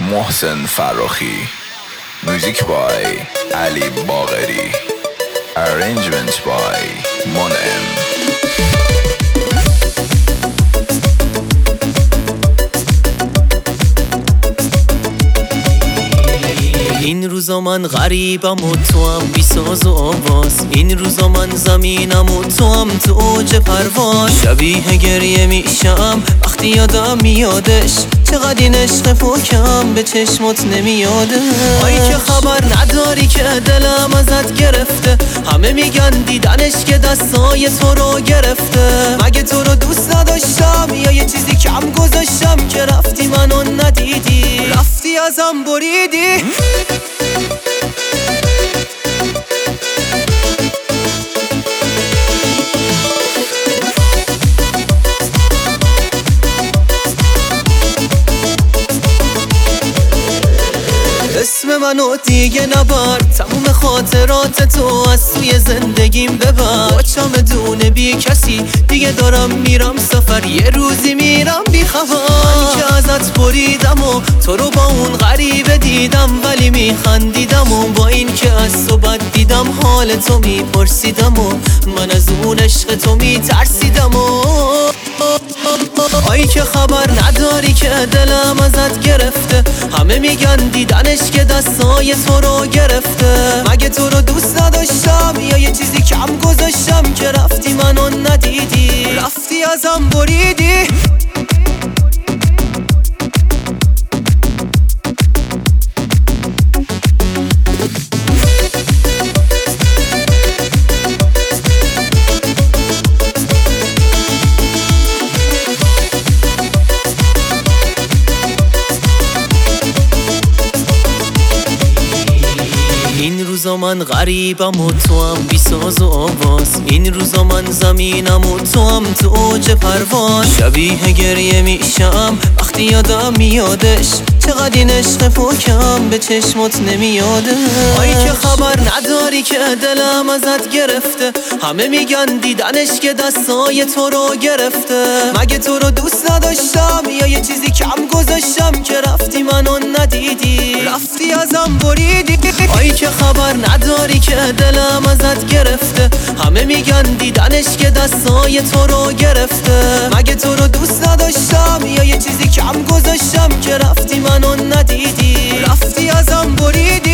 محسن فراخی. موزیک بای علی باقری. Arrangement by منعم. این روزا من غریبم و تو هم بی ساز و آواز. این روزا من زمینم و تو هم تو اوج پرواز. شبیه گریه میشم وقتی یادم میادش، چقدر این عشق پاکم به چشمات نمیاده. آی که خبر نداری که دلم ازت گرفته، همه میگن دیدنش که دستای تو رو گرفته. مگه تو رو دوست نداشتم یا یه چیزی کم گذاشتم که رفتی منو ندیدی، رفتی ازم بریدی. اسم منو دیگه نبر، تموم خاطرات تو از توی زندگیم ببر. با چمدون بی کسی دیگه دارم میرم سفر، یه روزی میرم بی خبر. من که ازت بریدم و تو رو با اون غریبه دیدم، ولی میخندیدم و با این که از تو بد دیدم حال تو میپرسیدم و من از اون عشق تو میترسیدم و آی که خبر نداری که دلم ازت گرفته، همه میگن دیدنش که دستای تو رو گرفته. مگه تو رو دوست نداشتم یا یه چیزی کم گذاشتم که رفتی منو ندیدی، رفتی ازم بریدی. این روزا من غریبم و تو هم بی ساز و آواز. این روزا من زمینم و تو هم تو اوج پرواز. شبیه گریه میشم وقتی یادم میادش، چقدر این عشق پاکم به چشمات نمیاده. آی که خبر نداری که دلم ازت گرفته، همه میگن دیدنش که دستای تو رو گرفته. مگه تو رو دوست نداشتم یا یه چیزی کم گذاشتم که رفتی منو ندیدی، رفتی ازم بریدی. آی که خبر نداری که دلم ازت گرفته، همه میگن دیدنش که دستای تو رو گرفته. مگه تو رو دوست نداشتم یا یه چیزی کم گذاشتم که رفتی منو ندیدی، رفتی ازم بریدی.